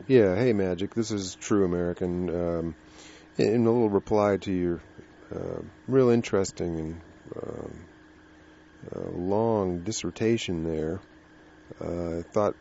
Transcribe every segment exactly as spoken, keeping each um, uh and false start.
Yeah, hey Magic, this is True American. Um, in a little reply to your uh, real interesting and um, uh, long dissertation there, uh, I thought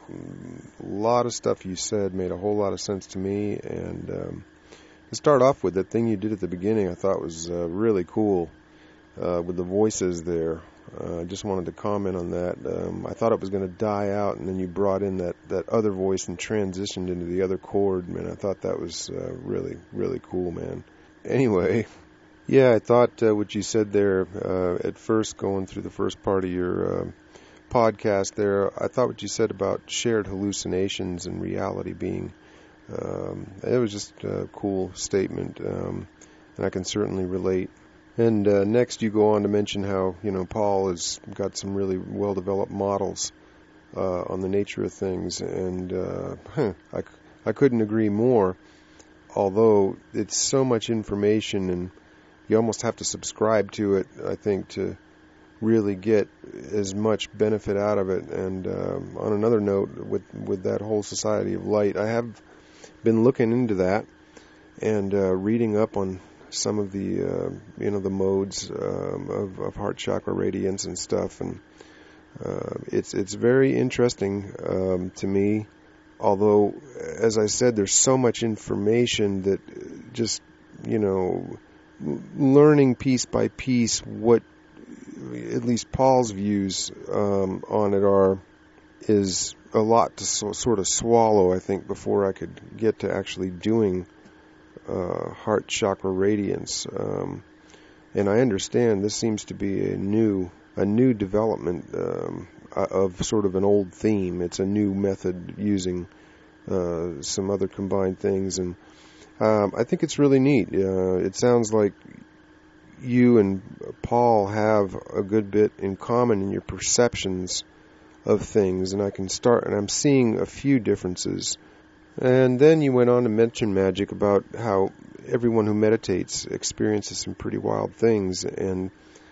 a lot of stuff you said made a whole lot of sense to me. And um, to start off with, that thing you did at the beginning I thought was uh, really cool uh, with the voices there. I uh, just wanted to comment on that. Um, I thought it was going to die out, and then you brought in that, that other voice and transitioned into the other chord. Man, I thought that was uh, really, really cool, man. Anyway, yeah, I thought uh, what you said there uh, at first, going through the first part of your uh, podcast there, I thought what you said about shared hallucinations and reality being, um, it was just a cool statement, um, and I can certainly relate. And uh, next you go on to mention how, you know, Paul has got some really well-developed models uh, on the nature of things, and uh, huh, I, I couldn't agree more, although it's so much information and you almost have to subscribe to it, I think, to really get as much benefit out of it. And um, on another note, with, with that whole Society of Light, I have been looking into that and uh, reading up on some of the, uh, you know, the modes um, of, of heart chakra radiance and stuff, and uh, it's it's very interesting um, to me. Although, as I said, there's so much information that just, you know, learning piece by piece what at least Paul's views um, on it are is a lot to so, sort of swallow, I think, before I could get to actually doing Uh, heart chakra radiance, um, and I understand this seems to be a new a new development um, of sort of an old theme. It's a new method using uh, some other combined things, and um, I think it's really neat. Uh, it sounds like you and Paul have a good bit in common in your perceptions of things, and I can start, and I'm seeing a few differences. And then you went on to mention, Magic, about how everyone who meditates experiences some pretty wild things, and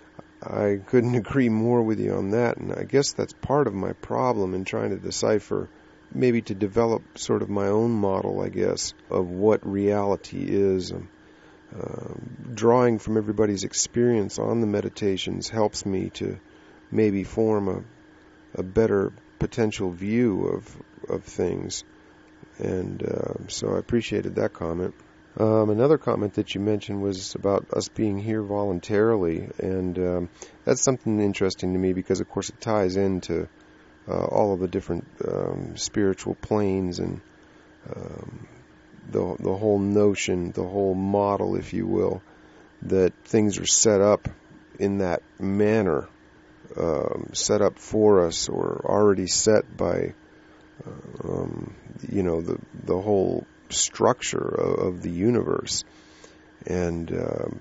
I couldn't agree more with you on that. And I guess that's part of my problem in trying to decipher, maybe to develop sort of my own model, I guess, of what reality is. Um, uh, drawing from everybody's experience on the meditations helps me to maybe form a, a better potential view of of things. And uh, so I appreciated that comment. Um, another comment that you mentioned was about us being here voluntarily, and um, that's something interesting to me because, of course, it ties into uh, all of the different um, spiritual planes and um, the the whole notion, the whole model, if you will, that things are set up in that manner, um, set up for us or already set by Um, you know, the the whole structure of, of the universe. And um,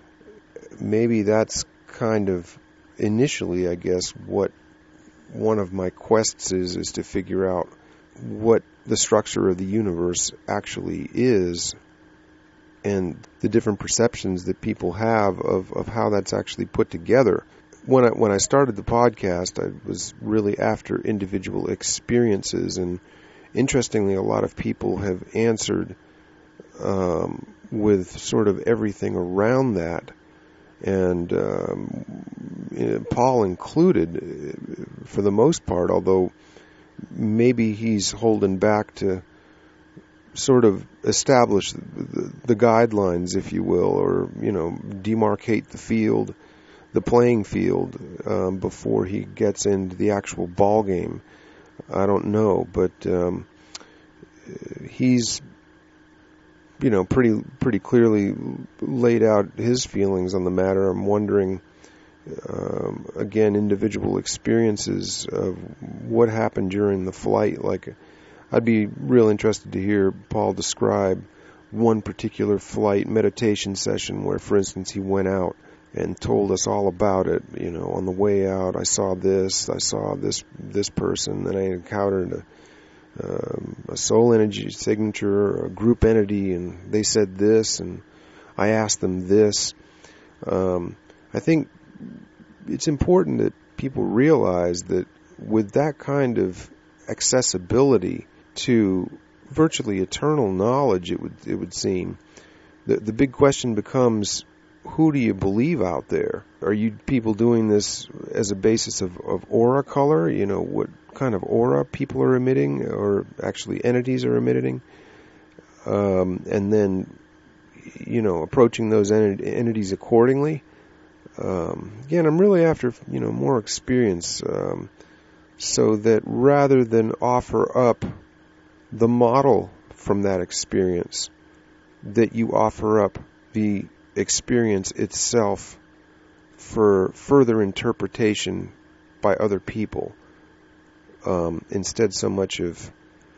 maybe that's kind of initially, I guess, what one of my quests is, is to figure out what the structure of the universe actually is and the different perceptions that people have of, of how that's actually put together. When I when I started the podcast, I was really after individual experiences, and interestingly, a lot of people have answered um, with sort of everything around that, and um, Paul included, for the most part, although maybe he's holding back to sort of establish the, the guidelines, if you will, or, you know, demarcate the field, the playing field, um, before he gets into the actual ball game. I don't know, but um, he's, you know, pretty pretty clearly laid out his feelings on the matter. I'm wondering, um, again, individual experiences of what happened during the flight. Like, I'd be real interested to hear Paul describe one particular flight meditation session where, for instance, he went out and told us all about it. You know, on the way out, I saw this, I saw this this person, then I encountered a, um, a soul energy signature, a group entity, and they said this, and I asked them this. Um, I think it's important that people realize that with that kind of accessibility to virtually eternal knowledge, it would it would seem. The, the big question becomes, who do you believe out there? Are you people doing this as a basis of, of aura color? You know, what kind of aura people are emitting, or actually entities are emitting? Um, and then, you know, approaching those ent- entities accordingly. Um, again, I'm really after, you know, more experience, um, so that rather than offer up the model from that experience, that you offer up the experience itself for further interpretation by other people, um, instead so much of,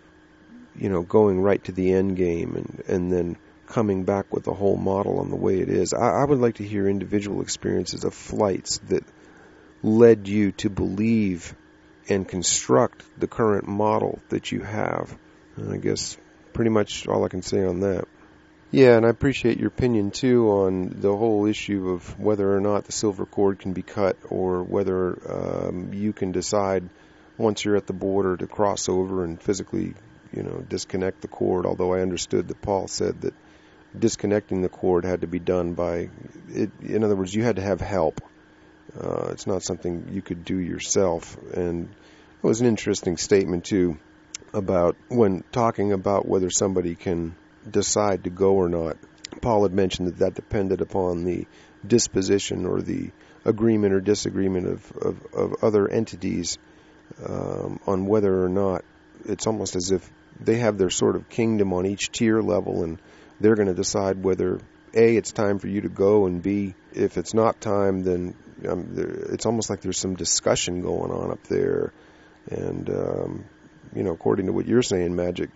you know, going right to the end game and, and then coming back with the whole model on the way it is. I, I would like to hear individual experiences of flights that led you to believe and construct the current model that you have. And I guess pretty much all I can say on that. Yeah, and I appreciate your opinion, too, on the whole issue of whether or not the silver cord can be cut, or whether um, you can decide once you're at the border to cross over and physically, you know, disconnect the cord, although I understood that Paul said that disconnecting the cord had to be done by, it, in other words, you had to have help. Uh, it's not something you could do yourself. And it was an interesting statement, too, about when talking about whether somebody can decide to go or not. Paul had mentioned that that depended upon the disposition or the agreement or disagreement of, of, of other entities um, on whether or not. It's almost as if they have their sort of kingdom on each tier level, and they're going to decide whether, A, it's time for you to go, and B, if it's not time, then um, there, it's almost like there's some discussion going on up there. And, um, you know, according to what you're saying, Magic,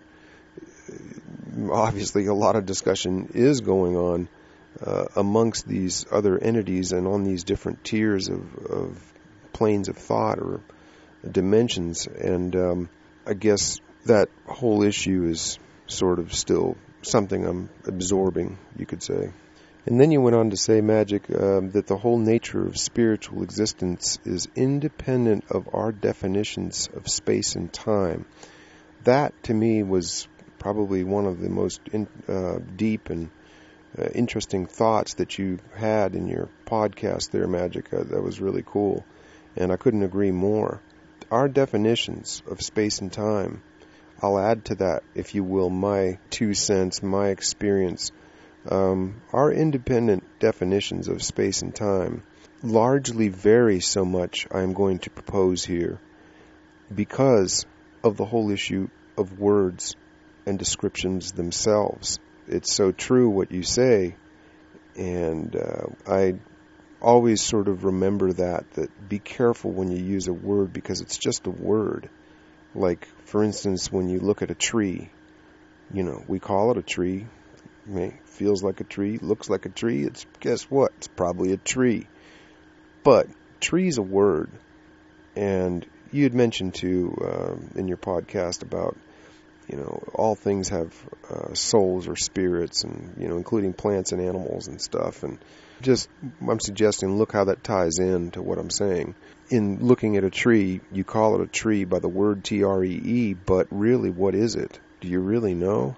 obviously a lot of discussion is going on uh, amongst these other entities and on these different tiers of, of planes of thought or dimensions. And um, I guess that whole issue is sort of still something I'm absorbing, you could say. And then you went on to say, Magic, um, that the whole nature of spiritual existence is independent of our definitions of space and time. That, to me, was probably one of the most in, uh, deep and uh, interesting thoughts that you had in your podcast there, Magic. Uh, that was really cool, and I couldn't agree more. Our definitions of space and time, I'll add to that, if you will, my two cents, my experience. Um, our independent definitions of space and time largely vary so much, I'm going to propose here, because of the whole issue of words and descriptions themselves. It's so true what you say, and uh, I always sort of remember that, that be careful when you use a word, because it's just a word. Like, for instance, when you look at a tree, you know, we call it a tree. I mean, feels like a tree, looks like a tree. It's, guess what? It's probably a tree. But tree's a word. And you had mentioned, too, um, in your podcast about, you know, all things have uh, souls or spirits, and, you know, including plants and animals and stuff. And just, I'm suggesting, look how that ties in to what I'm saying. In looking at a tree, you call it a tree by the word T R E E, but really, what is it? Do you really know?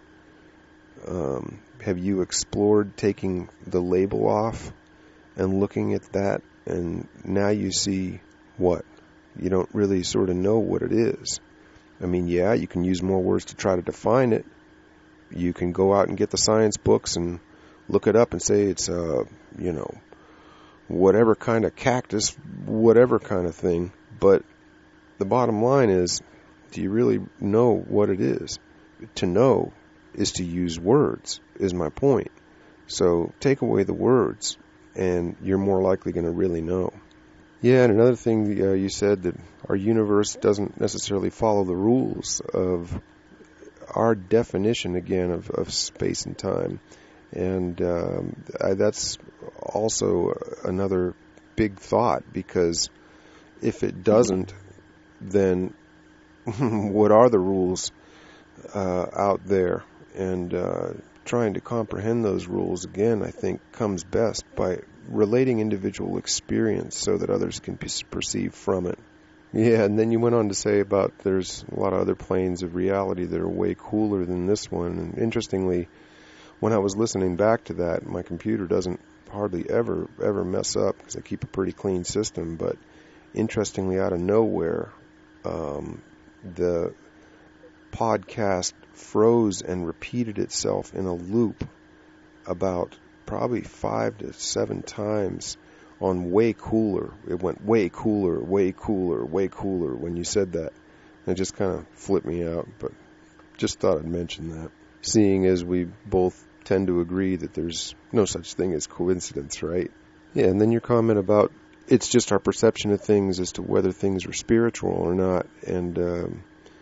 Um, have you explored taking the label off and looking at that, and now you see what? You don't really sort of know what it is. I mean, yeah, you can use more words to try to define it. You can go out and get the science books and look it up and say it's, uh, you know, whatever kind of cactus, whatever kind of thing. But the bottom line is, do you really know what it is? To know is to use words, is my point. So take away the words, and you're more likely going to really know. Yeah, and another thing uh, you said, that our universe doesn't necessarily follow the rules of our definition, again, of, of space and time. And um, I, that's also another big thought, because if it doesn't, then what are the rules uh, out there? And uh, trying to comprehend those rules, again, I think comes best by relating individual experience so that others can perceive from it. Yeah, and then you went on to say about there's a lot of other planes of reality that are way cooler than this one. And interestingly, when I was listening back to that, my computer doesn't hardly ever, ever mess up because I keep a pretty clean system. But interestingly, out of nowhere, um, the podcast froze and repeated itself in a loop about probably five to seven times on way cooler. It went way cooler, way cooler, way cooler when you said that. And it just kind of flipped me out, but just thought I'd mention that. Seeing as we both tend to agree that there's no such thing as coincidence, right? Yeah, and then your comment about it's just our perception of things as to whether things are spiritual or not. And um,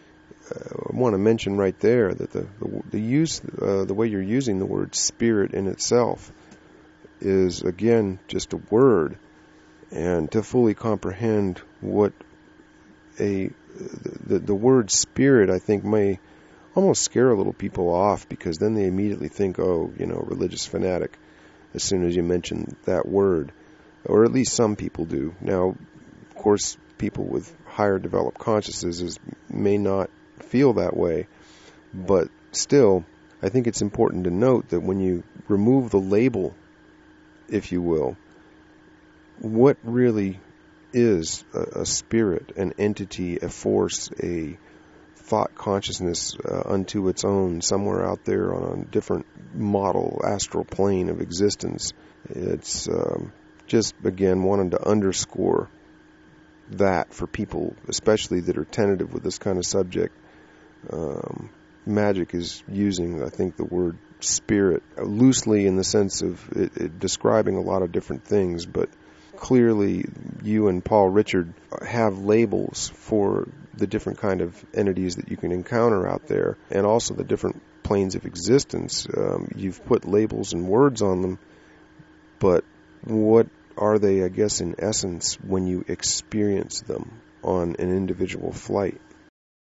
I want to mention right there that the the, the use, uh, the way you're using the word spirit in itself is, again, just a word. And to fully comprehend what a the, the word spirit, I think, may almost scare a little people off, because then they immediately think, oh, you know, religious fanatic, as soon as you mention that word. Or at least some people do. Now, of course, people with higher developed consciousnesses may not feel that way, but still, I think it's important to note that when you remove the label, if you will, what really is a, a spirit, an entity, a force, a thought consciousness uh, unto its own, somewhere out there on a different model, astral plane of existence? It's um, just, again, wanting to underscore that for people, especially that are tentative with this kind of subject. Um, magic is using, I think, the word spirit loosely in the sense of it, it describing a lot of different things, but clearly you and Paul Richard have labels for the different kind of entities that you can encounter out there, and also the different planes of existence. Um, you've put labels and words on them, but what are they, I guess, in essence, when you experience them on an individual flight?